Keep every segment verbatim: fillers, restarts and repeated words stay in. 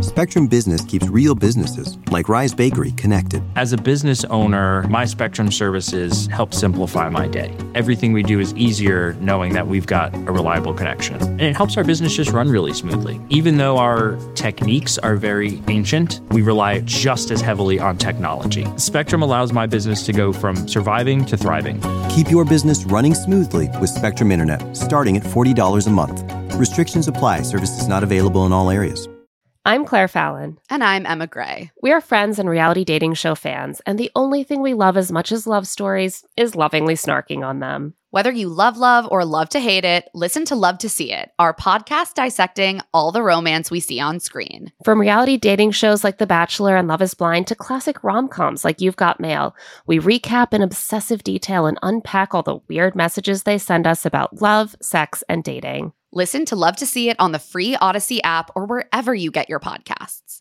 Spectrum Business keeps real businesses, like Rise Bakery, connected. As a business owner, my Spectrum services help simplify my day. Everything we do is easier knowing that we've got a reliable connection. And it helps our business just run really smoothly. Even though our techniques are very ancient, we rely just as heavily on technology. Spectrum allows my business to go from surviving to thriving. Keep your business running smoothly with Spectrum Internet, starting at forty dollars a month. Restrictions apply. Services not available in all areas. I'm Claire Fallon. And I'm Emma Gray. We are friends and reality dating show fans, and the only thing we love as much as love stories is lovingly snarking on them. Whether you love love or love to hate it, listen to Love to See It, our podcast dissecting all the romance we see on screen. From reality dating shows like The Bachelor and Love is Blind to classic rom-coms like You've Got Mail, we recap in obsessive detail and unpack all the weird messages they send us about love, sex, and dating. Listen to Love to See It on the free Odyssey app or wherever you get your podcasts.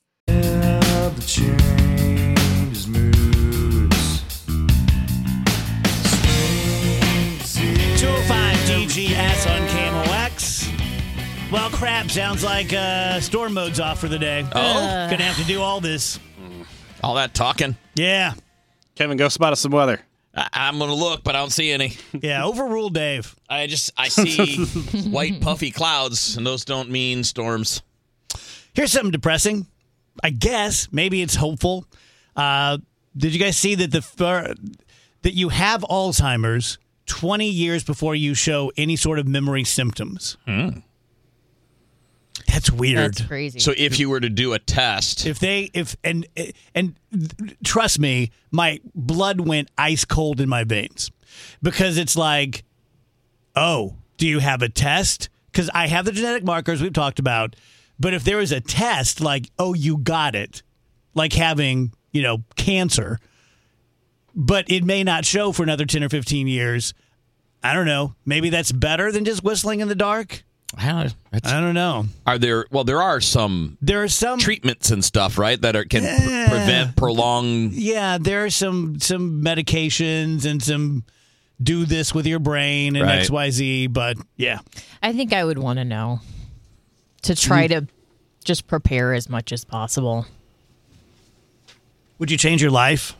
two oh five D G S on K M O X. Well, crap, sounds like uh, storm mode's off for the day. Oh? Uh, Gonna have to do all this. All that talking. Yeah. Kevin, go spot us some weather. I- I'm going to look, but I don't see any. Yeah, overrule Dave. I just, I see white puffy clouds, and those don't mean storms. Here's something depressing. I guess. Maybe it's hopeful. Uh, did you guys see that the fir- that you have Alzheimer's twenty years before you show any sort of memory symptoms? Hmm. That's weird. That's crazy. So if you were to do a test, If they, if, and, and trust me, my blood went ice cold in my veins because it's like, oh, do you have a test? Because I have the genetic markers we've talked about. But if there was a test like, oh, you got it, like having, you know, cancer, but it may not show for another ten or fifteen years. I don't know. Maybe that's better than just whistling in the dark. I don't, I don't know. Are there? Well, there are some. There are some treatments and stuff, right? That are, can Yeah. pr- prevent, prolong. Yeah, there are some some medications and some do this with your brain and Right. X Y Z. But yeah, I think I would want to know to try to just prepare as much as possible. Would you change your life?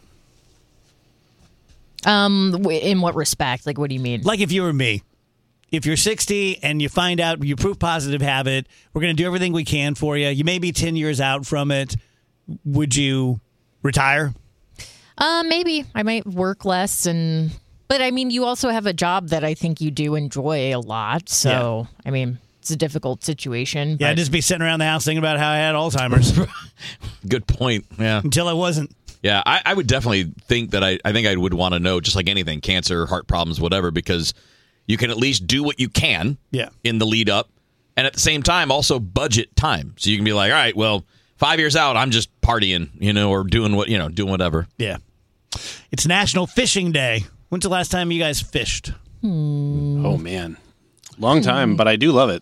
Um, w- in what respect? Like, what do you mean? Like if you were me. If you're sixty and you find out you proof positive have it, we're going to do everything we can for you. You may be ten years out from it. Would you retire? Uh, maybe I might work less, and but I mean, you also have a job that I think you do enjoy a lot. So I mean, it's a difficult situation. Yeah, but I'd just be sitting around the house thinking about how I had Alzheimer's Good point. Yeah. until I wasn't. Yeah, I, I would definitely think that I, I think I would want to know, just like anything, cancer, heart problems, whatever, because you can at least do what you can Yeah. in the lead up. And at the same time, also budget time. So you can be like, all right, well, five years out, I'm just partying, you know, or doing what, you know, doing whatever. Yeah. It's National Fishing Day. When's the last time you guys fished? Oh, man. Long time, but I do love it.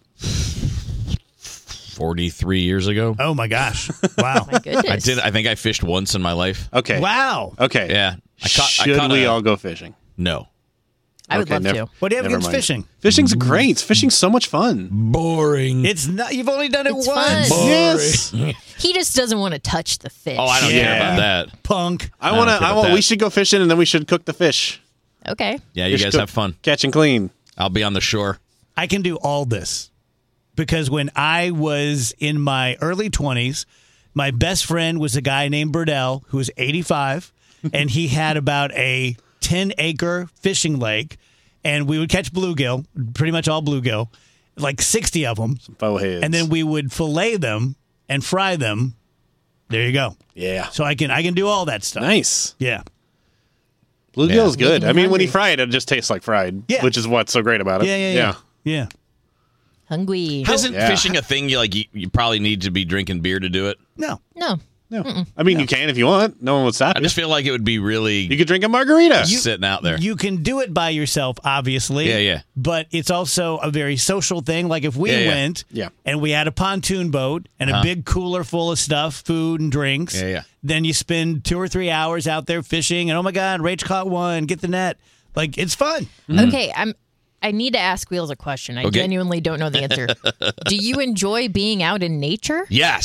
forty-three years ago. Oh, my gosh. Wow. my goodness, I did. I think I fished once in my life. Okay. Wow. Okay. Yeah. I caught, Should I caught we a- all go fishing? No. I would Okay, love never- to. What do you have Never against mind. fishing? Fishing's great. Fishing's so much fun. Boring. It's not. You've only done it It's once. fun. Yes. He just doesn't want to touch the fish. Oh, I don't Yeah. care about that. Punk. I I want to. don't care I about want. that. We should go fishing, and then we should cook the fish. Okay. Yeah, you Fish guys cook- have fun. Catch and clean. I'll be on the shore. I can do all this because when I was in my early twenties, my best friend was a guy named Burdell who was eighty-five, and he had about a ten acre fishing lake, and we would catch bluegill, pretty much all bluegill, like sixty of them, Bowheads. and then we would fillet them and fry them. There you go. Yeah. So I can I can do all that stuff. Nice. Yeah. Bluegill's Yeah. good. I mean, when Hungry. you fry it, it just tastes like fried. Yeah. Which is what's so great about it. Yeah, yeah, yeah. Yeah. Hungry. Isn't Yeah. fishing a thing you like? You, you probably need to be drinking beer to do it. No. No. No. I mean, you can if you want. No one would stop I you. just feel like it would be really You could drink a margarita. sitting out there. You can do it by yourself, obviously. Yeah, yeah. But it's also a very social thing. Like if we Yeah, yeah. went Yeah. and we had a pontoon boat and a Uh-huh. big cooler full of stuff, food and drinks, Yeah, yeah. then you spend two or three hours out there fishing and, oh, my God, Rach caught one, get the net. Like, it's fun. Okay, I'm. I need to ask Wheels a question. I Okay. genuinely don't know the answer. Do you enjoy being out in nature? Yes.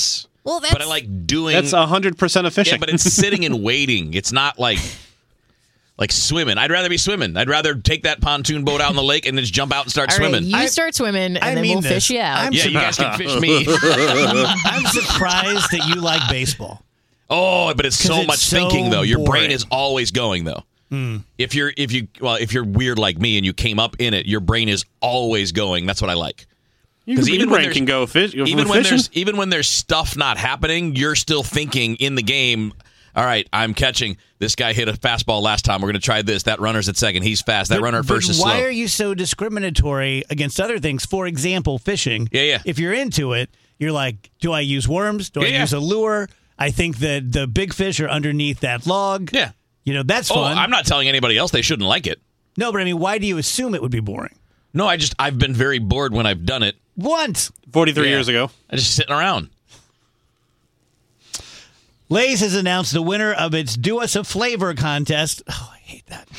Well, that's but I like doing. That's one hundred percent of fishing. Yeah, but it's sitting and waiting. It's not like like swimming. I'd rather be swimming. I'd rather take that pontoon boat out in the lake and just jump out and start all right, swimming. you I- start swimming, and I then mean we'll this. fish you out. I'm yeah, you guys can fish me. I'm surprised that you like baseball. Oh, but it's 'Cause so it's much so thinking though. Your brain boring. is always going though. If you're if you well if you're weird like me and you came up in it, your brain is always going. That's what I like. Because even even when brain there's- can go fish. Go Even when fishing. there's even when there's stuff not happening, you're still thinking in the game. All right, I'm catching. This guy hit a fastball last time. We're going to try this. That runner's at second. He's fast. That But- runner at but first is why slow. are you so discriminatory against other things? For example, fishing. Yeah, yeah. If you're into it, you're like, do I use worms? Do I Yeah, yeah. use a lure? I think that the big fish are underneath that log. Yeah. You know, that's Oh, fun. I'm not telling anybody else they shouldn't like it. No, but I mean, why do you assume it would be boring? No, I just I've been very bored when I've done it. Once. forty-three Yeah. years ago. I'm just sitting around. Lay's has announced the winner of its Do Us a Flavor contest. Oh, I hate that.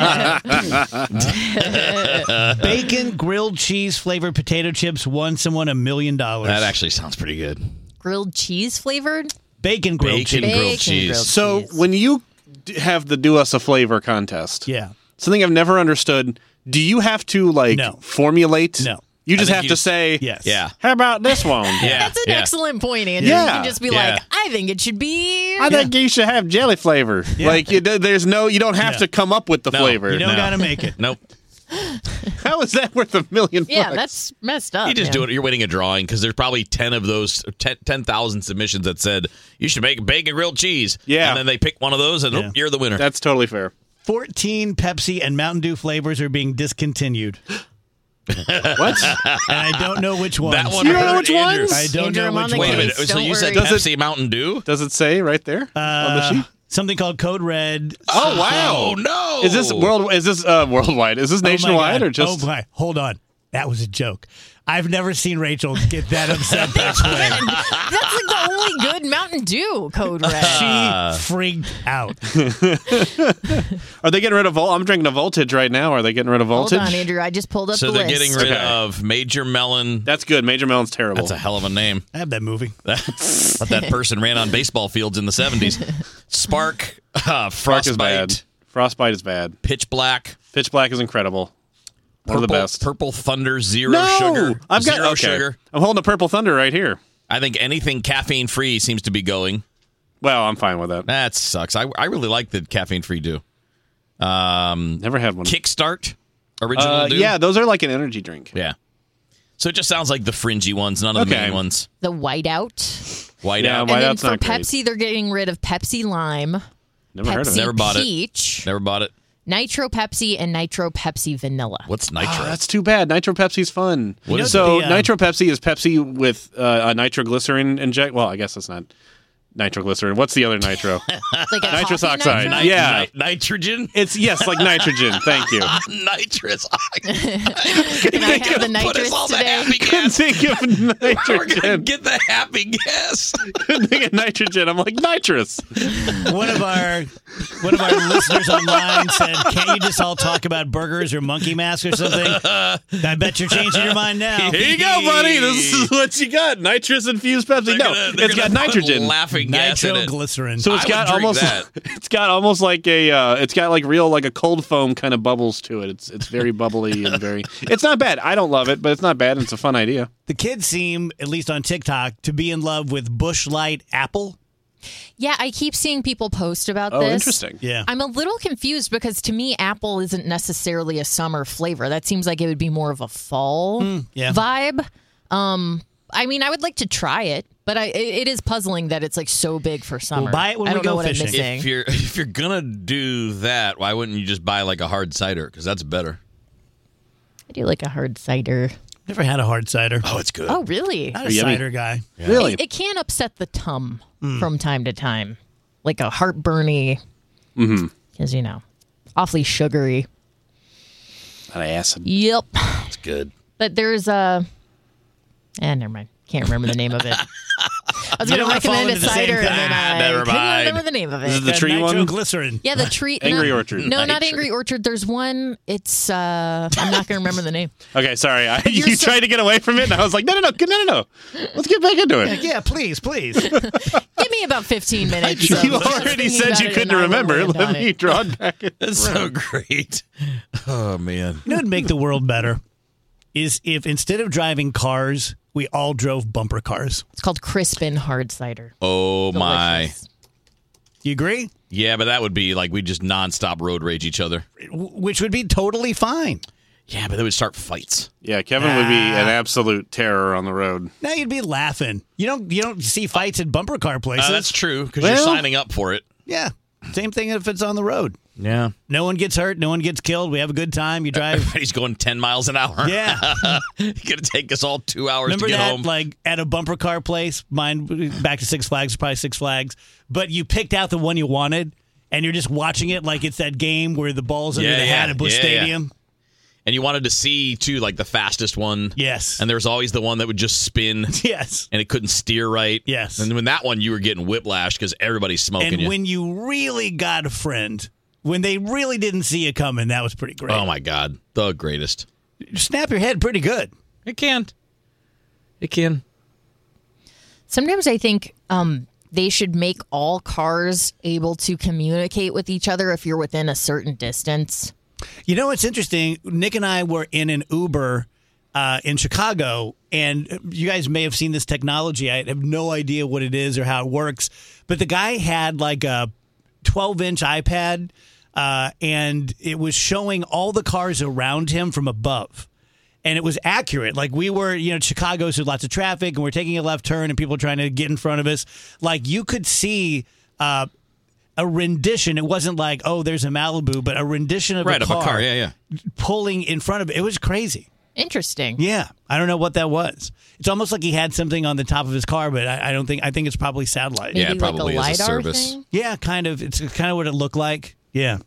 Uh, bacon grilled cheese flavored potato chips won someone a million dollars. That actually sounds pretty good. Grilled cheese flavored? Bacon grilled Bacon cheese. grilled Bacon cheese. grilled So cheese. when you d- have the Do Us a Flavor contest, Yeah. something I've never understood, do you have to like No. formulate? No. You just think have you to just- say, Yes. Yeah. how about this one? Yeah. That's an yeah. excellent point, Andrew. Yeah. You can just be Yeah. like, I think it should be. I think you should have jelly flavor. Like you, there's no, you don't have Yeah. to come up with the No, flavor. You don't No. got to make it. Nope. How is that worth a million Yeah, bucks? that's messed up. You just man. do it. You're winning a drawing because there's probably ten of those, ten thousand submissions that said you should make bacon grilled cheese. Yeah. And then they pick one of those and Yeah. oop, you're the winner. That's totally fair. fourteen Pepsi and Mountain Dew flavors are being discontinued. What? And I don't know which ones. That one You don't know hurt which Andrew. ones? I don't Andrew, know I'm on which the Wait a ones. minute. case. So Don't you said worry. Does it- Pepsi Mountain Dew? Does it say right there on the Uh, sheet? something called Code Red. Oh wow! Oh no! Is this world? Is this uh, worldwide? Is this Oh, my nationwide God. or just? Oh my! Hold on. That was a joke. I've never seen Rachel get that upset that way. That's like the only good Mountain Dew Code Red. She freaked out. Are they getting rid of? Vol- I'm drinking a Voltage right now. Are they getting rid of Hold Voltage? on, Andrew. I just pulled up So the they're list. getting rid Okay. of Major Melon. That's good. Major Melon's terrible. That's a hell of a name. I have that movie. But that person ran on baseball fields in the seventies. Spark, uh, Spark is bad. Frostbite, Frostbite is bad. Pitch Black, Pitch Black is incredible. One Purple, of the best. Purple Thunder, Zero no, Sugar. I've got Zero okay. Sugar. I'm holding a Purple Thunder right here. I think anything caffeine free seems to be going. Well, I'm fine with that. That sucks. I, I really like the caffeine free do. Um, Never had one. Kickstart, original Uh, do. yeah, those are like an energy drink. Yeah. So it just sounds like the fringy ones, none of the Okay. main ones. The Whiteout. White Yeah, out. White And then Out's for not great. Pepsi, they're getting rid of Pepsi Lime, Never heard of Pepsi it. Never bought it. Peach, Never bought it. Nitro Pepsi, and Nitro Pepsi Vanilla. What's nitro? Oh, that's too bad. Nitro Pepsi's fun. What is so it? The, uh, Nitro Pepsi is Pepsi with uh, a nitroglycerin inject. Well, I guess that's not nitroglycerin. What's the other nitro? Like a Nitrous coffee oxide. nitro? Ni- yeah. ni- nitrogen? It's yes, like nitrogen. Thank you. Nitrous oxide. Can I have the Put us nitrous all the today? happy Couldn't gas. think of We're gonna nitrogen. get the happy gas. Couldn't think of nitrogen. I'm like nitrous. One of our one of our listeners online said, "Can't you just all talk about burgers or monkey mask or something?" I bet you're changing your mind now. Here you go, buddy. This is what you got. Nitrous infused Pepsi. They're no, gonna- they're it's got gonna put nitrogen. laughing gas in it. Nitroglycerin. So it's I got would drink almost that. it's got almost like a uh, it's got like real like a cold foam kind of bubbles to it. It's it's very bubbly and very it's not bad. I don't love it, but it's not bad and it's a fun idea. The kids seem, at least on TikTok, to be in love with Busch Light Apple. Yeah, I keep seeing people post about Oh, this. interesting. Yeah. I'm a little confused because to me, apple isn't necessarily a summer flavor. That seems like it would be more of a fall yeah. vibe. Um, I mean, I would like to try it, but I, it, it is puzzling that it's like so big for summer. buy it when I we don't go know what fishing. I'm missing. If you're if you're gonna do that, why wouldn't you just buy like a hard cider? Because that's better. I do like a hard cider. Never had a hard cider. Oh, it's good. Oh, really? Not a Yummy. cider guy. Really? It, it can upset the tum from time to time, like a heartburny, because you know, awfully sugary. Not acid. Yep. It's good. But there's a, eh, never mind. Can't remember the name of it. was You going to don't wanna fall recommend a into the same cider, and thing. then Ah, I never couldn't mind. remember the name of This is it. the That tree one? nitroglycerin. Yeah, the tree. Angry no, Orchard. No, not Nitro- Angry Orchard. There's one. It's uh, I'm not going to remember the name. Okay, sorry. I, You're you so- tried to get away from it, and I was like, no, no, no, no, no, no. Let's get back into it. Yeah, please, please. Give me about fifteen minutes. You of already thinking said about you it, couldn't and I will remember. land Let on me it. draw it back. That's so great. Oh man. You know what would make the world better is if instead of driving cars, we all drove bumper cars. It's called Crispin Hard Cider. Oh my. Delicious. You agree? Yeah, but that would be like we just nonstop road rage each other. W- Which would be totally fine. Yeah, but they would start fights. Yeah, Kevin would be Ah. an absolute terror on the road. Now you'd be laughing. You don't you don't see fights at bumper car places. Uh, that's true because Well- you're signing up for it. Yeah. Same thing if it's on the road. Yeah. No one gets hurt. No one gets killed. We have a good time. You drive. Everybody's going ten miles an hour. Yeah. It's going to take us all two hours Remember to get that? home. Like at a bumper car place, mine back to Six Flags, probably Six Flags. But you picked out the one you wanted, and you're just watching it like it's that game where the ball's under Yeah, the yeah. hat at Busch Yeah, yeah. Stadium. And you wanted to see, too, like the fastest one. Yes. And there's always the one that would just spin Yes. and it couldn't steer right. Yes. And when that one, you were getting whiplash because everybody's smoking And you. when you really got a friend, when they really didn't see you coming, that was pretty great. Oh, my God. The greatest. You snap your head pretty good. It can. It can. Sometimes I think um, they should make all cars able to communicate with each other if you're within a certain distance. You know what's interesting? Nick and I were in an Uber uh, in Chicago, and you guys may have seen this technology. I have no idea what it is or how it works, but the guy had like a twelve-inch iPad, uh, and it was showing all the cars around him from above. And it was accurate. Like we were, you know, Chicago, so lots of traffic, and we're taking a left turn, and people are trying to get in front of us. Like you could see uh, a rendition. It wasn't like, oh, there's a Malibu, but a rendition of Right, a of car, a car. Yeah, yeah. pulling in front of it. It was crazy. Interesting. Yeah, I don't know what that was. It's almost like he had something on the top of his car, but I, I don't think. I think it's probably satellite. Maybe Yeah, it probably like a is a LiDAR service. thing? Yeah, kind of. It's kind of what it looked like. Yeah.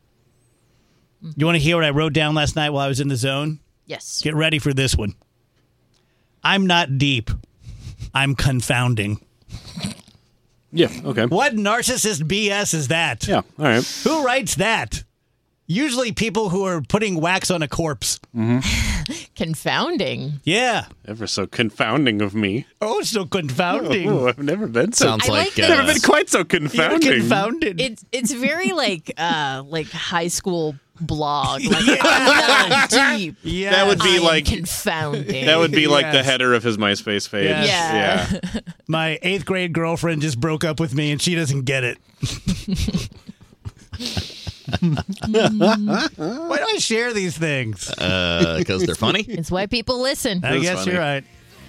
You want to hear what I wrote down last night while I was in the zone? Yes. Get ready for this one. I'm not deep. I'm confounding. Yeah, okay. What narcissist B S is that? Yeah, all right. Who writes that? Usually people who are putting wax on a corpse. Confounding. Yeah. Ever so confounding of me. Oh, so confounding. Oh, I've never been so. Sounds I like, like that uh, never been quite so You're confounding. confounded. It's it's very like uh like high school blog. Like I'm not deep. yeah. That would be I am like confounding. that would be like the Yes. header of his MySpace page. Yes. Yeah. Yeah. My eighth grade girlfriend just broke up with me and she doesn't get it. Why do I share these things? Because they're funny. It's why people listen. I That's guess funny. you're right.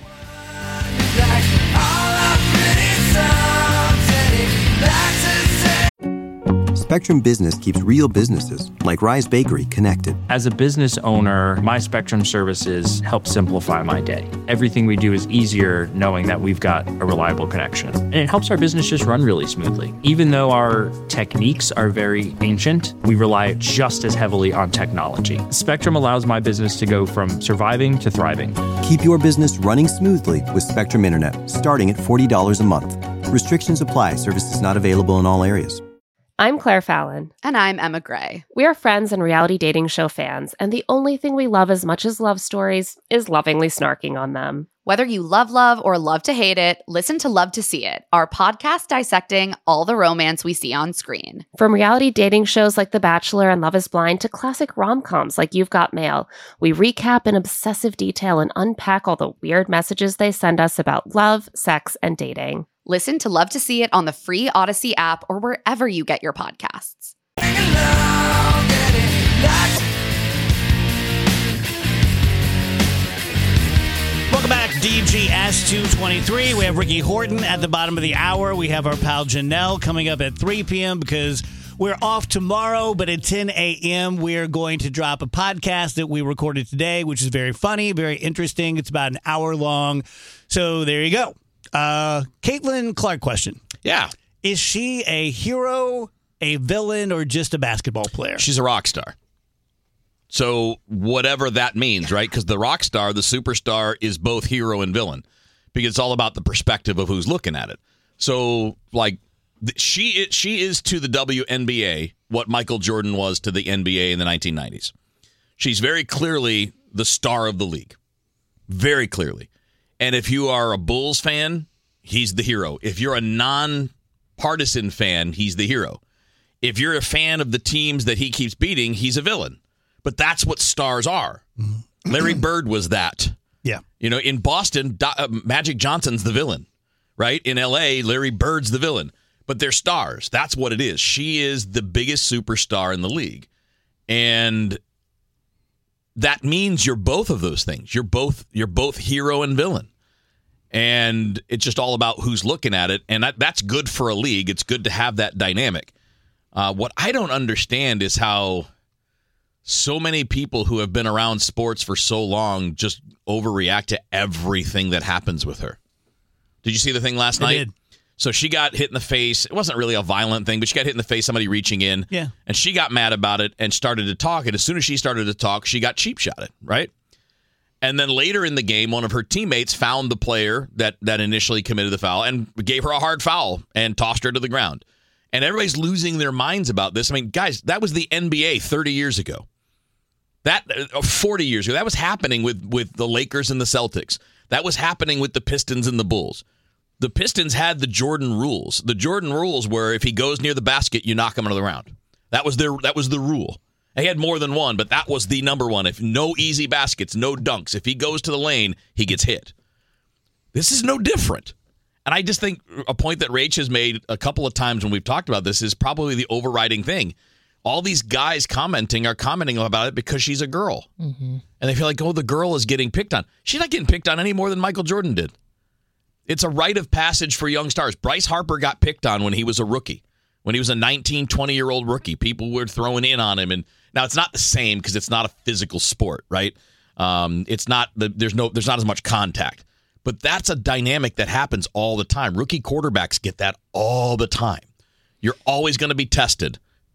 Spectrum Business keeps real businesses, like Rise Bakery, connected. As a business owner, my Spectrum services help simplify my day. Everything we do is easier knowing that we've got a reliable connection. And it helps our business just run really smoothly. Even though our techniques are very ancient, we rely just as heavily on technology. Spectrum allows my business to go from surviving to thriving. Keep your business running smoothly with Spectrum Internet, starting at forty dollars a month. Restrictions apply. Services not available in all areas. I'm Claire Fallon. And I'm Emma Gray. We are friends and reality dating show fans, and the only thing we love as much as love stories is lovingly snarking on them. Whether you love love or love to hate it, listen to Love to See It, our podcast dissecting all the romance we see on screen. From reality dating shows like The Bachelor and Love is Blind to classic rom-coms like You've Got Mail, we recap in obsessive detail and unpack all the weird messages they send us about love, sex, and dating. Listen to Love to See It on the free Odyssey app or wherever you get your podcasts. Welcome back, D G S two twenty-three. We have Ricky Horton at the bottom of the hour. We have our pal Janelle coming up at three p.m. because we're off tomorrow, but at ten a.m. we're going to drop a podcast that we recorded today, which is very funny, very interesting. It's about an hour long. So there you go. Uh, Caitlin Clark question. Yeah. Is she a hero, a villain, or just a basketball player? She's a rock star. So whatever that means, right? Because the rock star, the superstar, is both hero and villain. because it's all about the perspective of who's looking at it. So, like, th- she is, she is to the W N B A what Michael Jordan was to the N B A in the nineteen nineties. She's very clearly the star of the league. Very clearly. And if you are a Bulls fan, he's the hero. If you're a non-partisan fan, he's the hero. If you're a fan of the teams that he keeps beating, he's a villain. But that's what stars are. Larry Bird was that. Yeah. You know, in Boston, Do- uh, Magic Johnson's the villain, right? In L A, Larry Bird's the villain. But they're stars. That's what it is. She is the biggest superstar in the league. And that means you're both of those things. You're both you're both hero and villain. And it's just all about who's looking at it. And that, that's good for a league. It's good to have that dynamic. Uh, what I don't understand is how so many people who have been around sports for so long just overreact to everything that happens with her. Did you see the thing last I night? did. So she got hit in the face. It wasn't really a violent thing, but she got hit in the face, somebody reaching in. Yeah. And she got mad about it and started to talk. And as soon as she started to talk, she got cheap shotted, right? And then later in the game, one of her teammates found the player that, that initially committed the foul and gave her a hard foul and tossed her to the ground. And everybody's losing their minds about this. I mean, guys, that was the N B A thirty years ago. That uh, forty years ago. That was happening with, with the Lakers and the Celtics. That was happening with the Pistons and the Bulls. The Pistons had the Jordan rules. The Jordan rules were if he goes near the basket, you knock him out of the round. That was their that was the rule. They had more than one, but that was the number one. If no easy baskets, no dunks. If he goes to the lane, he gets hit. This is no different. And I just think a point that Rach has made a couple of times when we've talked about this is probably the overriding thing. All these guys commenting are commenting about it because she's a girl. Mm-hmm. And they feel like, oh, the girl is getting picked on. She's not getting picked on any more than Michael Jordan did. It's a rite of passage for young stars. Bryce Harper got picked on when he was a rookie. When he was a nineteen, twenty-year-old rookie, people were throwing in on him. And now it's not the same because it's not a physical sport, right? Um, it's not the, there's no there's not as much contact. But that's a dynamic that happens all the time. Rookie quarterbacks get that all the time. You're always going to be tested.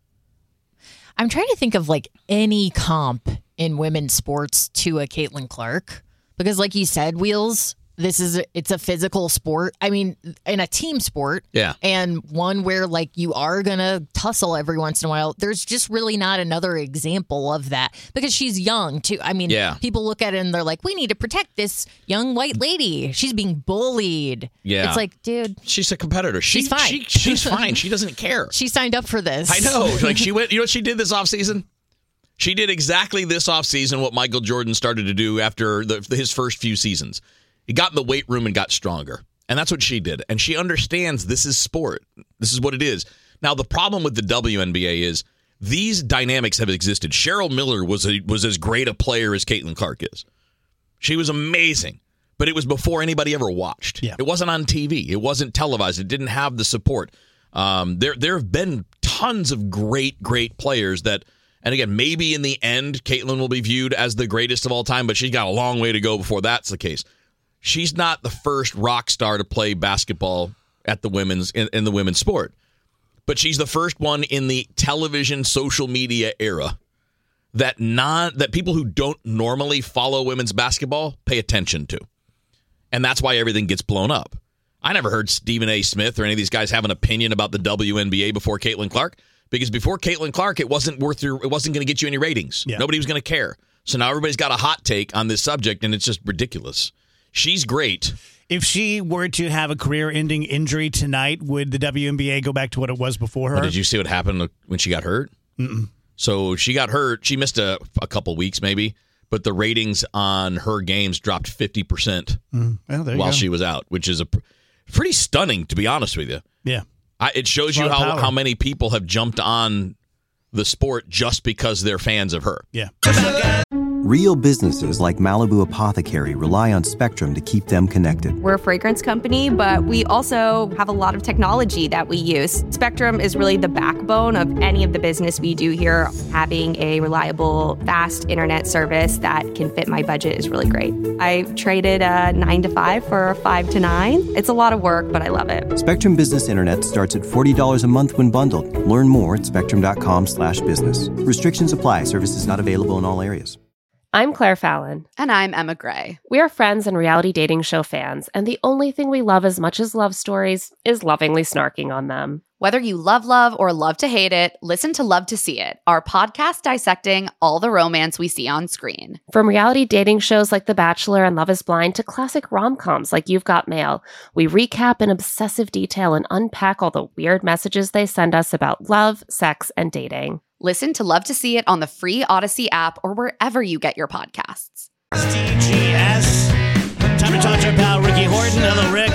I'm trying to think of like any comp in women's sports to a Caitlin Clark. Because like you said, Wheels, this is a, it's a physical sport. I mean, in a team sport. Yeah. And one where like you are going to tussle every once in a while. There's just really not another example of that because she's young too. I mean, yeah. people look at it and they're like, we need to protect this young white lady. She's being bullied. Yeah. It's like, dude. She's a competitor. She, she's fine. She, she's fine. She doesn't care. She signed up for this. I know. Like she went, you know what she did this offseason? She did exactly this offseason what Michael Jordan started to do after the, his first few seasons. He got in the weight room and got stronger. And that's what she did. And she understands this is sport. This is what it is. Now, the problem with the W N B A is these dynamics have existed. Cheryl Miller was a, was as great a player as Caitlin Clark is. She was amazing. But it was before anybody ever watched. Yeah. It wasn't on T V. It wasn't televised. It didn't have the support. Um, there, there have been tons of great, great players that, and again, maybe in the end, Caitlin will be viewed as the greatest of all time, but she's got a long way to go before that's the case. She's not the first rock star to play basketball at the women's in, in the women's sport, but she's the first one in the television social media era that non that people who don't normally follow women's basketball pay attention to, and that's why everything gets blown up. I never heard Stephen A. Smith or any of these guys have an opinion about the W N B A before Caitlin Clark, because before Caitlin Clark, it wasn't worth your, it wasn't going to get you any ratings. Yeah. Nobody was going to care. So now everybody's got a hot take on this subject, and it's just ridiculous. She's great. If she were to have a career-ending injury tonight, would the W N B A go back to what it was before her? Well, did you see what happened when she got hurt? Mm-mm. So she got hurt. She missed a, a couple weeks maybe, but the ratings on her games dropped fifty percent Mm. Well, there you while go. she was out, which is a pr- pretty stunning, to be honest with you. Yeah. I, it shows It's a you lot of how, power. how many people have jumped on the sport just because they're fans of her. Yeah. Real businesses like Malibu Apothecary rely on Spectrum to keep them connected. We're a fragrance company, but we also have a lot of technology that we use. Spectrum is really the backbone of any of the business we do here. Having a reliable, fast internet service that can fit my budget is really great. I traded a nine to five for a five to nine. It's a lot of work, but I love it. Spectrum Business Internet starts at forty dollars a month when bundled. Learn more at spectrum dot com slash business. Restrictions apply. Services not available in all areas. I'm Claire Fallon. And I'm Emma Gray. We are friends and reality dating show fans, and the only thing we love as much as love stories is lovingly snarking on them. Whether you love love or love to hate it, listen to Love to See It, our podcast dissecting all the romance we see on screen. From reality dating shows like The Bachelor and Love is Blind to classic rom-coms like You've Got Mail, we recap in obsessive detail and unpack all the weird messages they send us about love, sex, and dating. Listen to Love to See It on the free Odyssey app or wherever you get your podcasts. D G S. Time to talk to our pal Ricky Horton. Hello, Rick.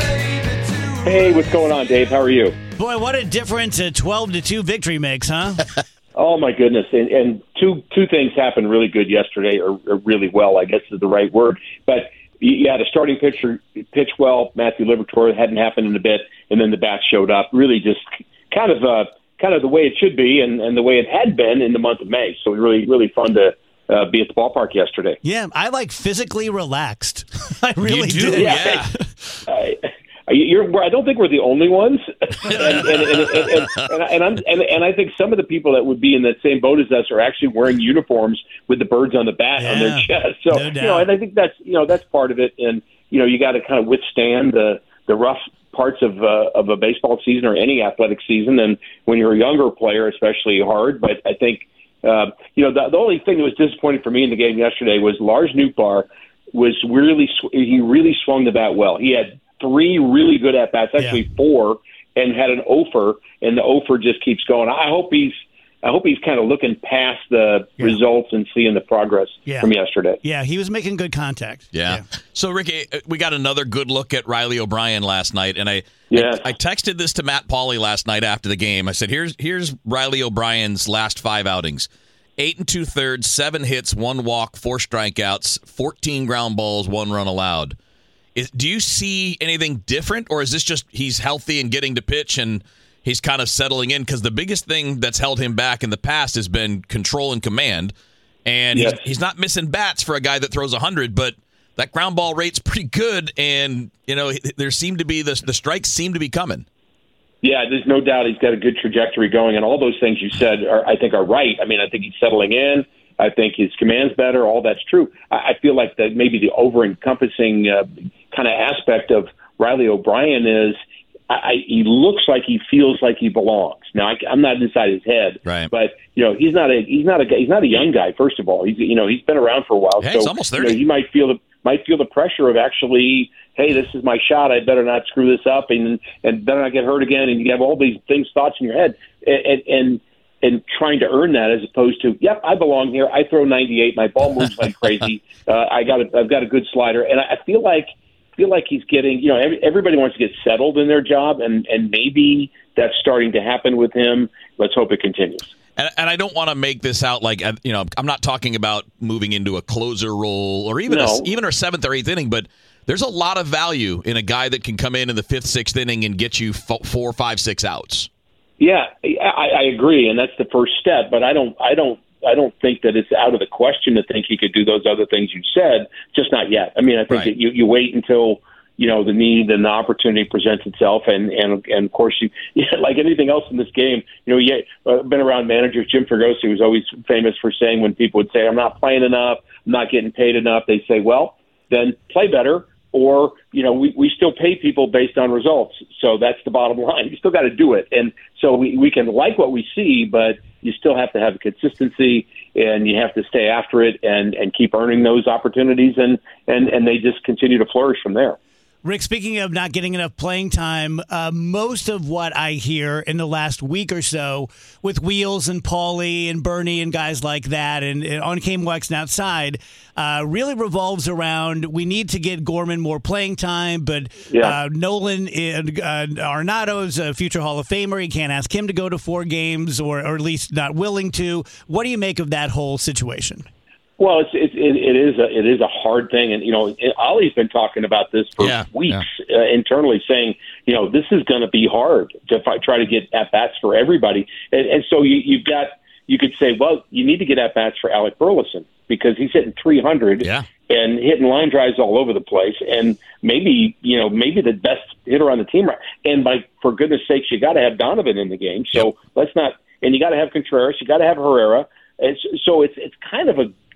Hey, what's going on, Dave? How are you? Boy, what a difference a twelve to two victory makes, huh? Oh, my goodness. And, and two two things happened really good yesterday, or, or really well, I guess is the right word. But you had a starting pitcher pitch well, Matthew Liberatore, hadn't happened in a bit, and then the bats showed up. Really just kind of uh, kind of the way it should be and, and the way it had been in the month of May. So really, really fun to uh, be at the ballpark yesterday. Yeah, I like physically relaxed. I really You do, do. yeah. I, You're, I don't think we're the only ones, and, and, and, and, and, and, and, I'm, and, and I think some of the people that would be in that same boat as us are actually wearing uniforms with the birds on the bat Yeah, on their chest. So no you doubt. know, and I think that's you know that's part of it. And you know, you got to kind of withstand the the rough parts of uh, of a baseball season or any athletic season, and when you're a younger player, especially hard. But I think uh, you know the, the only thing that was disappointing for me in the game yesterday was Lars Nootbaar was really sw- he really swung the bat well. He had three really good at-bats, actually Yeah. four, and had an offer, and the offer just keeps going. I hope he's I hope he's kind of looking past the Yeah. results and seeing the progress Yeah. from yesterday. Yeah, he was making good contact. Yeah. So, Ricky, we got another good look at Riley O'Brien last night, and I, Yes. I I texted this to Matt Pauley last night after the game. I said, "Here's here's Riley O'Brien's last five outings: eight and two thirds, seven hits, one walk, four strikeouts, fourteen ground balls, one run allowed." Is, do you see anything different, or is this just he's healthy and getting to pitch and he's kind of settling in? Because the biggest thing that's held him back in the past has been control and command, and Yes. he's, he's not missing bats for a guy that throws one hundred, but that ground ball rate's pretty good, and you know there seem to be the the strikes seem to be coming. Yeah, there's no doubt he's got a good trajectory going, and all those things you said are, I think, are right. I mean, I think he's settling in. I think his command's better. All that's true. I, I feel like that maybe the over-encompassing uh, kind of aspect of Riley O'Brien is I, I, he looks like he feels like he belongs. Now, I, I'm not inside his head, Right. but you know, he's not a he's not a he's not a young guy. First of all, he's you know he's been around for a while. Yeah, so he's almost you know, thirty. he might feel the might feel the pressure of actually, hey, this is my shot. I better not screw this up, and and better not get hurt again. And you have all these things, thoughts in your head, and. and, and and trying to earn that as opposed to, yep, I belong here. I throw ninety-eight. My ball moves like crazy. Uh, I got a, I've got a good slider, and I feel like feel like he's getting. You know, every, everybody wants to get settled in their job, and and maybe that's starting to happen with him. Let's hope it continues. And, and I don't want to make this out like, you know, I'm not talking about moving into a closer role or even No. a, even our seventh or eighth inning, but there's a lot of value in a guy that can come in in the fifth, sixth inning and get you fo- four, five, six outs. Yeah, I, I agree, and that's the first step. But I don't, I don't, I don't think that it's out of the question to think he could do those other things you said. Just not yet. I mean, I think Right. that you, you wait until you know the need and the opportunity presents itself, and and and of course, you yeah, like anything else in this game, you know, yeah, uh, been around managers. Jim Fregosi was always famous for saying when people would say, "I'm not playing enough, I'm not getting paid enough," they say, "Well, then play better." Or, you know, we, we still pay people based on results. So that's the bottom line. You still got to do it. And so we, we can like what we see, but you still have to have consistency and you have to stay after it and, and keep earning those opportunities. And, and, and they just continue to flourish from there. Rick, speaking of not getting enough playing time, uh, most of what I hear in the last week or so with Wheels and Paulie and Bernie and guys like that and, and on K M O X and outside uh, really revolves around we need to get Gorman more playing time, but Yeah. uh, Nolan and uh, Arenado's a future Hall of Famer. You can't ask him to go to four games or, or at least not willing to. What do you make of that whole situation? Well, it's, it, it, it is a it is a hard thing, and you know, Ollie's been talking about this for Yeah, weeks uh, internally, saying, you know, this is going to be hard to fi- try to get at bats for everybody, and, and so you, you've got you could say, well, you need to get at bats for Alec Burleson because he's hitting three hundred Yeah. and hitting line drives all over the place, and maybe you know maybe the best hitter on the team, and by for goodness sakes, you got to have Donovan in the game, so Yep. let's not, and you got to have Contreras, you got to have Herrera, and so it's it's kind of a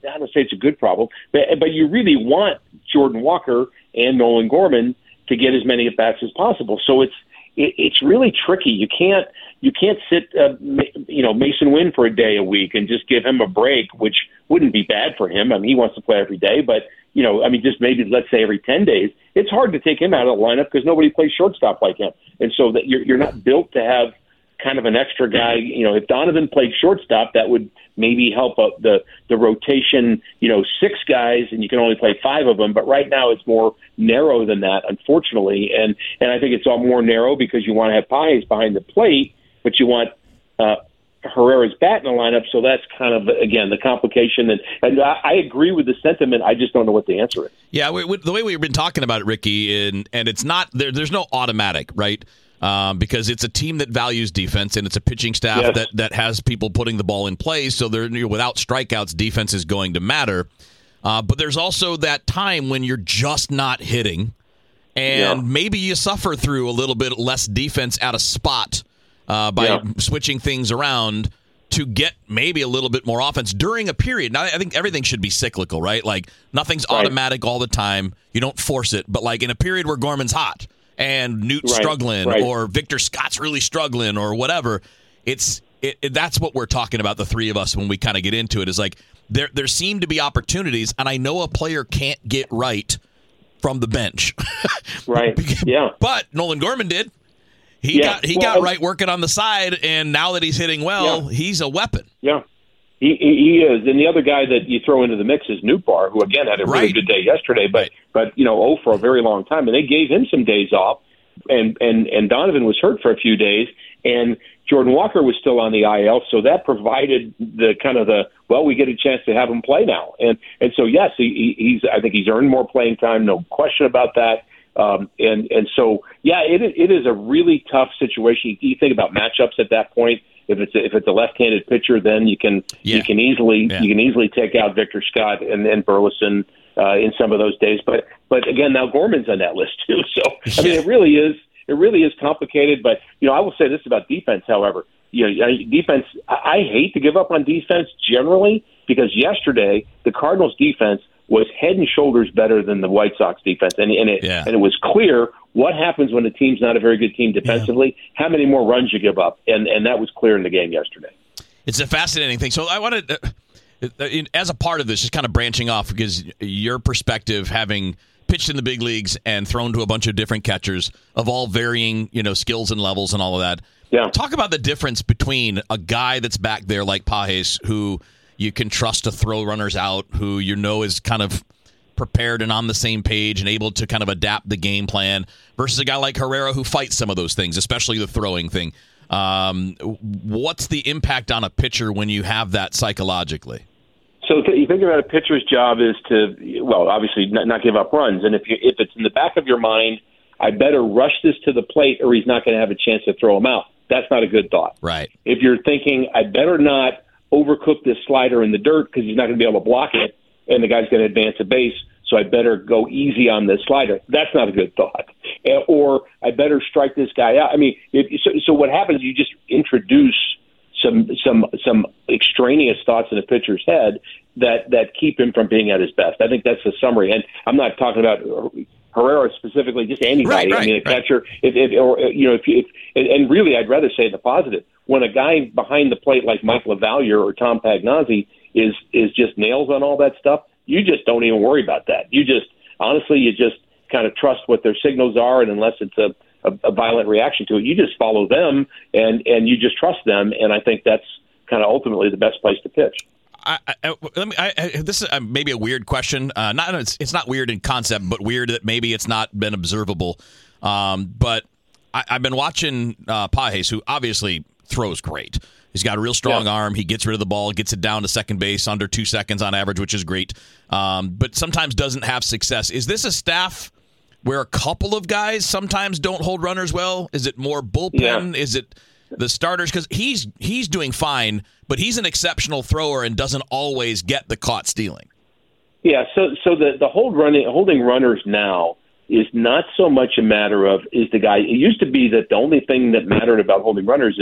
I don't say it's a good problem, but but you really want Jordan Walker and Nolan Gorman to get as many at bats as possible. So it's it, it's really tricky. You can't you can't sit uh, you know Mason Wynn for a day a week and just give him a break, which wouldn't be bad for him. I mean, he wants to play every day, but you know, I mean, just maybe let's say every ten days. It's hard to take him out of the lineup because nobody plays shortstop like him, and so that you're you're not built to have kind of an extra guy. You know, if Donovan played shortstop, that would maybe help up the the rotation. You know, six guys, and you can only play five of them. But right now, it's more narrow than that, unfortunately. And and I think it's all more narrow because you want to have Páez behind the plate, but you want uh, Herrera's bat in the lineup. So that's kind of again the complication. And and I, I agree with the sentiment. I just don't know what the answer is. Yeah, we, we, the way we've been talking about it, Ricky, and and it's not there. There's no automatic, right? Um, because it's a team that values defense, and it's a pitching staff yes. that, that has people putting the ball in play. So they're you know, without strikeouts, defense is going to matter. Uh, but there's also that time when you're just not hitting, and yeah. maybe you suffer through a little bit less defense at a spot uh, by yeah. switching things around to get maybe a little bit more offense during a period. Now, I think everything should be cyclical, right? Like nothing's right. automatic all the time. You don't force it. But like in a period where Gorman's hot, and Newt's right, struggling, right. or Victor Scott's really struggling, or whatever. It's it, it, that's what we're talking about, the three of us, when we kind of get into it. Is like there there seem to be opportunities, and I know a player can't get right from the bench, right? Yeah, but Nolan Gorman did. He yeah. got he well, got right working on the side, and now that he's hitting well, yeah. he's a weapon. Yeah. He, he is, and the other guy that you throw into the mix is Nootbaar, who again had a really right. good day yesterday, but but you know, oh for a very long time, and they gave him some days off, and and and Donovan was hurt for a few days, and Jordan Walker was still on the I L, so that provided the kind of the well, we get a chance to have him play now, and and so yes, he, he's I think he's earned more playing time, no question about that. Um, and and so yeah, it it is a really tough situation. You think about matchups at that point. If it's a, if it's a left-handed pitcher, then you can yeah. you can easily yeah. you can easily take out Victor Scott and then Burleson uh, in some of those days. But but again, now Gorman's on that list too. So I mean, it really is it really is complicated. But you know, I will say this about defense. However, you know, defense. I, I hate to give up on defense generally because yesterday the Cardinals' defense was head and shoulders better than the White Sox defense, and and it yeah. and it was clear what happens when a team's not a very good team defensively. Yeah. How many more runs you give up, and and that was clear in the game yesterday. It's a fascinating thing. So I wanted, uh, as a part of this, just kind of branching off because your perspective, having pitched in the big leagues and thrown to a bunch of different catchers of all varying, you know, skills and levels and all of that. Yeah. Talk about the difference between a guy that's back there like Páez, who you can trust to throw runners out, who you know is kind of prepared and on the same page and able to kind of adapt the game plan, versus a guy like Herrera who fights some of those things, especially the throwing thing. Um, what's the impact on a pitcher when you have that psychologically? So th- you think about a pitcher's job is to, well, obviously not, not give up runs. And if you, if it's in the back of your mind, I better rush this to the plate or he's not going to have a chance to throw him out. That's not a good thought. Right. If you're thinking, I better not overcook this slider in the dirt because he's not going to be able to block it and the guy's going to advance a base, so I better go easy on this slider. That's not a good thought. Or I better strike this guy out. I mean, if, so, so what happens, you just introduce some some some extraneous thoughts in a pitcher's head that, that keep him from being at his best. I think that's the summary. And I'm not talking about Herrera specifically, just anybody. Right, right, I mean, a right. catcher, if, if, or, you know, if, if and really I'd rather say the positive. When a guy behind the plate like Mike LaValliere or Tom Pagnozzi is is just nails on all that stuff, you just don't even worry about that. You just, honestly, you just kind of trust what their signals are, and unless it's a, a, a violent reaction to it, you just follow them, and, and you just trust them, and I think that's kind of ultimately the best place to pitch. I, I, let me, I, I, this is maybe a weird question. Uh, not it's, it's not weird in concept, but weird that maybe it's not been observable. Um, but I, I've been watching uh, Páez, who obviously throws great. He's got a real strong yeah. arm. He gets rid of the ball, gets it down to second base under two seconds on average, which is great. Um, but sometimes doesn't have success. Is this a staff where a couple of guys sometimes don't hold runners well? Is it more bullpen? Yeah. Is it the starters? Because he's he's doing fine, but he's an exceptional thrower and doesn't always get the caught stealing. Yeah, so so the the hold running holding runners now is not so much a matter of is the guy. It used to be that the only thing that mattered about holding runners is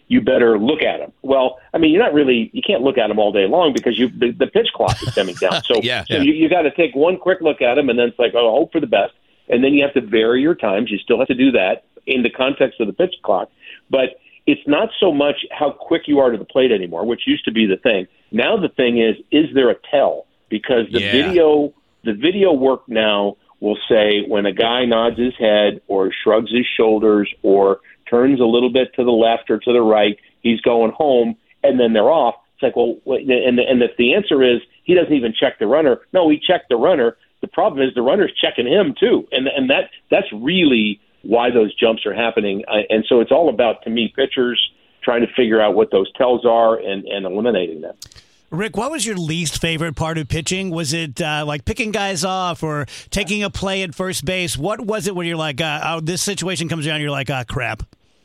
you better look at them. Well, I mean, you're not really, you can't look at them all day long because you the, the pitch clock is coming down. So, yeah, so yeah. you, you got to take one quick look at them, and then it's like, oh, hope for the best. And then you have to vary your times. You still have to do that in the context of the pitch clock. But it's not so much how quick you are to the plate anymore, which used to be the thing. Now the thing is, is there a tell? Because the Yeah. video, the video work now will say when a guy nods his head or shrugs his shoulders or turns a little bit to the left or to the right, he's going home, and then they're off. It's like, well, and and if the answer is he doesn't even check the runner, no, he checked the runner. The problem is the runner's checking him too, and and that that's really why those jumps are happening. Uh, and so it's all about, to me, pitchers trying to figure out what those tells are and, and eliminating them. Rick, what was your least favorite part of pitching? Was it uh, like picking guys off or taking a play at first base? What was it when you're like, uh, oh, this situation comes around, you're like, ah, crap?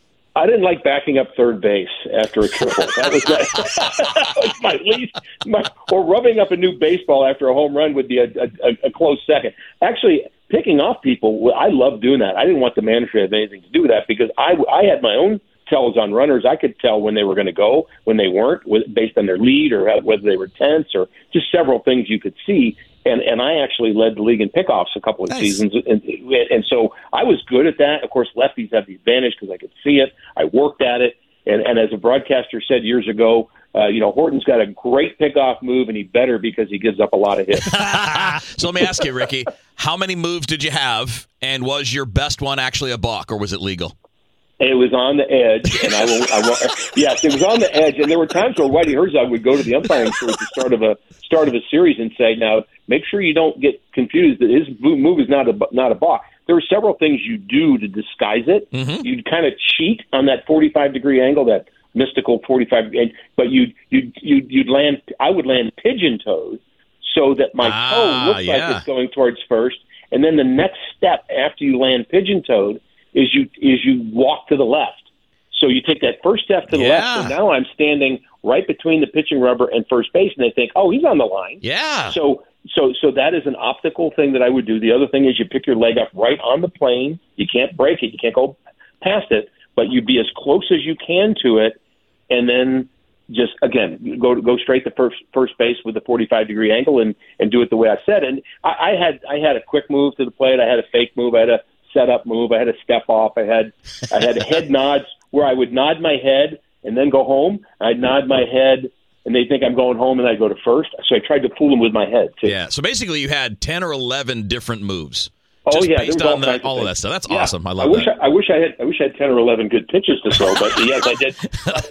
I didn't like backing up third base after a triple. That was, my, that was my least. My, or rubbing up a new baseball after a home run would be a, a, a close second. Actually, picking off people, I loved doing that. I didn't want the manager to have anything to do with that because I, I had my own tells on runners. I could tell when they were going to go, when they weren't, based on their lead or whether they were tense or just several things you could see. And and I actually led the league in pickoffs a couple of Nice. seasons. And, and so I was good at that. Of course, lefties have the advantage because I could see it. I worked at it. And, and as a broadcaster said years ago, uh, you know, Horton's got a great pickoff move, and he better because he gives up a lot of hits. So let me ask you, Ricky, how many moves did you have, and was your best one actually a balk, or was it legal? It was on the edge, and I will. I will yes, it was on the edge, and there were times where Whitey Herzog would go to the umpiring crew at the start of a start of a series and say, "Now, make sure you don't get confused that his move is not a not a balk." There were several things you do to disguise it. Mm-hmm. You'd kind of cheat on that forty-five degree angle, that mystical forty-five, but you'd you'd you'd, you'd land. I would land pigeon toes so that my Ah, toe looks yeah. like it's going towards first, and then the next step after you land pigeon toed is you is you walk to the left. So you take that first step to the Yeah. left, and now I'm standing right between the pitching rubber and first base, and they think, oh, he's on the line. Yeah. So so so that is an optical thing that I would do. The other thing is you pick your leg up right on the plane. You can't break it. You can't go past it, but you be as close as you can to it, and then just, again, go go straight to first first base with the forty-five degree angle and, and do it the way I said. And I, I had I had a quick move to the plate. I had a fake move. I had a set-up move. I had a step off. I had I had head nods where I would nod my head and then go home. I'd nod my head, and they think I'm going home, and I go to first. So I tried to fool them with my head, too. Yeah. So basically, you had ten or eleven different moves. Oh, just yeah, based there was on all the, kinds of all of things. that stuff. That's Yeah. awesome. I I love wish that. I, I wish I had I wish I had ten or eleven good pitches to throw, but yes, I did.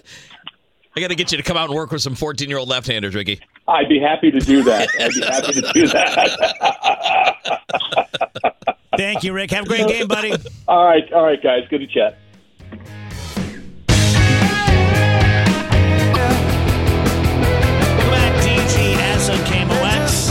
I got to get you to come out and work with some fourteen-year-old left-handers, Ricky. I'd be happy to do that. I'd be happy to do that. Thank you, Rick. Have a great game, buddy. all right, all right, guys. Good to chat. Welcome back, D G S on K M O X.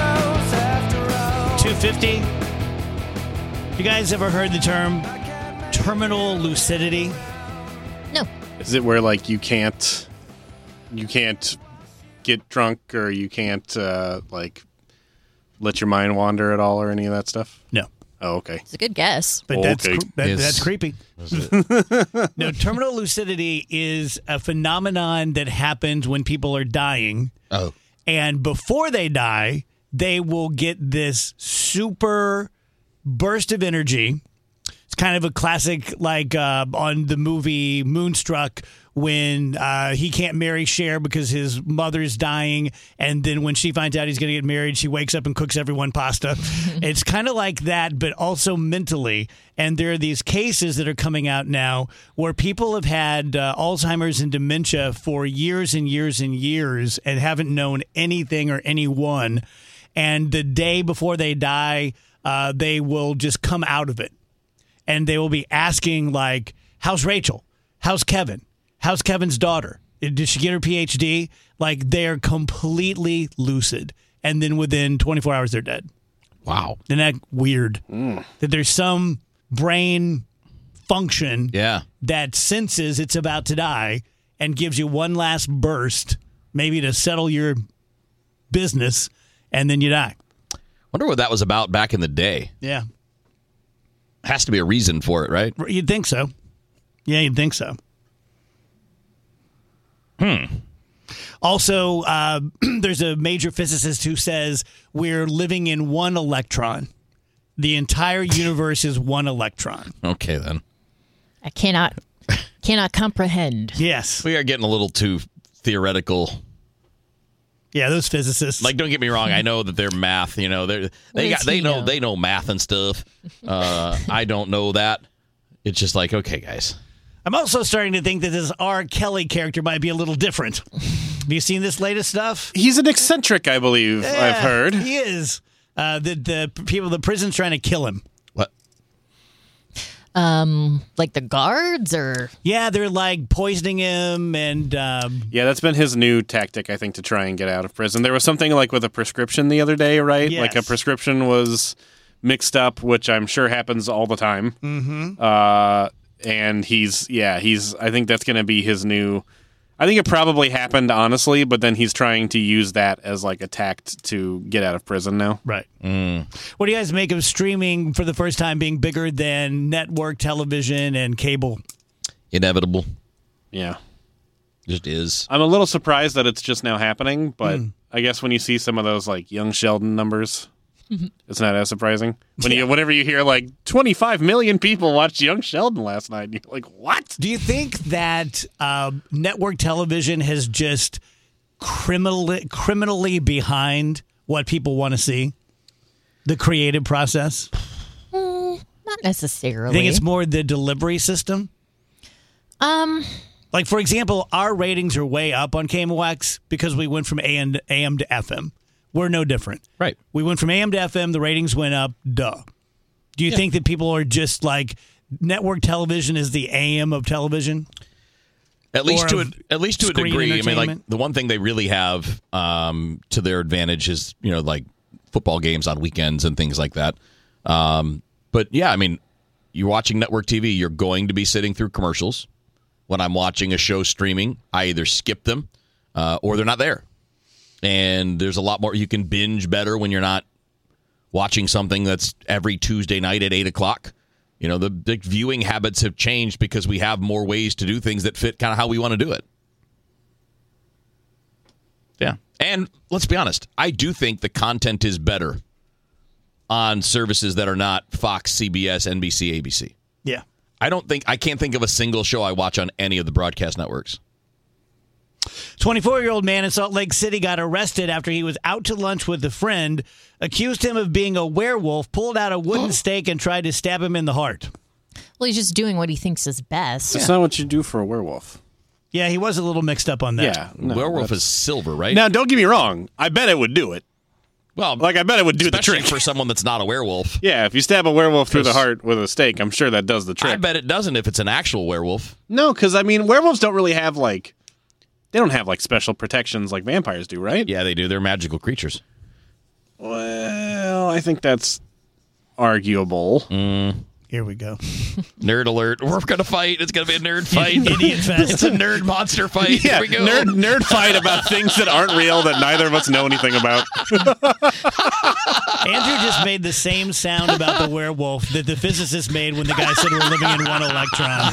two fifty. You guys ever heard the term terminal lucidity? No. Is it where like you can't you can't get drunk or you can't uh, like let your mind wander at all or any of that stuff? No. Oh, okay. It's a good guess. But Oh, that's okay. cr- that, Is- that's creepy. No, terminal lucidity is a phenomenon that happens when people are dying, Oh. and before they die, they will get this super burst of energy. It's kind of a classic, like uh, on the movie Moonstruck, when uh, he can't marry Cher because his mother's dying, and then when she finds out he's going to get married, she wakes up and cooks everyone pasta. It's kind of like that, but also mentally. And there are these cases that are coming out now where people have had uh, Alzheimer's and dementia for years and years and years and haven't known anything or anyone. And the day before they die, uh, they will just come out of it. And they will be asking, like, how's Rachel? How's Kevin? How's Kevin's daughter? Did she get her P H D? Like, they're completely lucid. And then within twenty-four hours, they're dead. Wow. Isn't that weird? That there's some brain function Yeah. that senses it's about to die and gives you one last burst, maybe to settle your business, and then you die. Wonder what that was about back in the day. Yeah. Has to be a reason for it, right? You'd think so. Yeah, you'd think so. Hmm. Also, uh, there's a major physicist who says we're living in one electron. The entire universe is one electron. Okay, then. I cannot cannot comprehend. Yes. We are getting a little too theoretical. Yeah, those physicists. Like, don't get me wrong. I know that they're math. You know, they they got they know, know they know math and stuff. Uh, I don't know that. It's just like, okay, guys. I'm also starting to think that this R. Kelly character might be a little different. Have you seen this latest stuff? He's an eccentric, I believe. Yeah, I've heard he is. Uh, the the people, the prison's trying to kill him. What? Um, like the guards, or yeah, they're like poisoning him, and um, yeah, that's been his new tactic, I think, to try and get out of prison. There was something like with a prescription the other day, right? Yes. Like a prescription was mixed up, which I'm sure happens all the time. Mm-hmm. Uh, and he's yeah, he's. I think that's going to be his new. I think it probably happened honestly, but then he's trying to use that as like a tact to get out of prison now. Right. Mm. What do you guys make of streaming for the first time being bigger than network television and cable? Inevitable. Yeah. Just is. I'm a little surprised that it's just now happening, but Mm. I guess when you see some of those like Young Sheldon numbers, it's not as surprising. When you whenever you hear like twenty-five million people watched Young Sheldon last night, and you're like, what? Do you think that uh, network television has just criminally criminally behind what people want to see? The creative process? mm, not necessarily. I think it's more the delivery system. Um, like for example, our ratings are way up on K M O X because we went from A M to, A M to F M. We're no different. Right. We went from A M to F M. The ratings went up. Duh. Do you Yeah. think that people are just like network television is the A M of television? At least Or to a, of at least to a screen degree. I mean, like entertainment? the one thing they really have um, to their advantage is you know like football games on weekends and things like that. Um, but yeah, I mean, you're watching network T V. You're going to be sitting through commercials. When I'm watching a show streaming, I either skip them uh, or they're not there. And there's a lot more. You can binge better when you're not watching something that's every Tuesday night at eight o'clock. You know, the, the viewing habits have changed because we have more ways to do things that fit kind of how we want to do it. Yeah. And let's be honest, I do think the content is better on services that are not Fox, C B S, N B C, A B C. Yeah. I don't think, I can't think of a single show I watch on any of the broadcast networks. twenty-four-year-old man in Salt Lake City got arrested after he was out to lunch with a friend, accused him of being a werewolf, pulled out a wooden stake, and tried to stab him in the heart. well, he's just doing what he thinks is best. That's not what you do for a werewolf. Yeah, he was a little mixed up on that. Yeah. no, Werewolf that's- is silver, right? Now, don't get me wrong. I bet it would do it. well, Like, I bet it would do the especially trick. for someone that's not a werewolf. Yeah, if you stab a werewolf through the Because- heart with a stake, I'm sure that does the trick. I bet it doesn't if it's an actual werewolf. No, because, I mean, werewolves don't really have, like, they don't have, like, special protections like vampires do, right? Yeah, they do. They're magical creatures. Well, I think that's arguable. Here we go. Nerd alert. We're going to fight. It's going to be a nerd fight. Idiot fest. It's a nerd monster fight. Yeah, Here we go. nerd nerd fight about things that aren't real that neither of us know anything about. Andrew just made the same sound about the werewolf that the physicist made when the guy said we're living in one electron.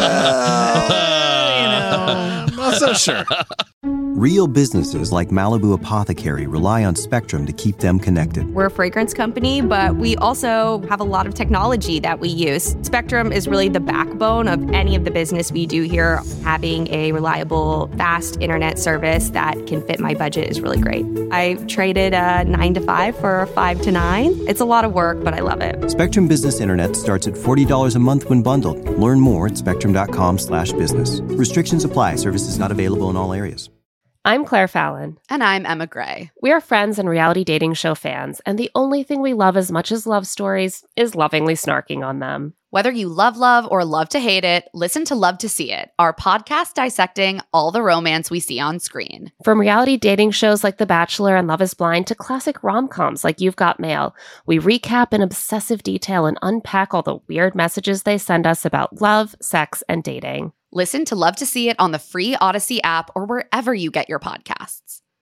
you know. I'm not so sure. Real businesses like Malibu Apothecary rely on Spectrum to keep them connected. We're a fragrance company, but we also have a lot of technology that we use. Spectrum is really the backbone of any of the business we do here. Having a reliable, fast internet service that can fit my budget is really great. I traded a nine to five for a five to nine. It's a lot of work, but I love it. Spectrum Business Internet starts at forty dollars a month when bundled. Learn more at spectrum.com slash business. Restrictions apply. Services not available in all areas. I'm Claire Fallon. And I'm Emma Gray. We are friends and reality dating show fans, and the only thing we love as much as love stories is lovingly snarking on them. Whether you love love or love to hate it, listen to Love to See It, our podcast dissecting all the romance we see on screen. From reality dating shows like The Bachelor and Love is Blind to classic rom-coms like You've Got Mail, we recap in obsessive detail and unpack all the weird messages they send us about love, sex, and dating. Listen to Love to See It on the free Odyssey app or wherever you get your podcasts.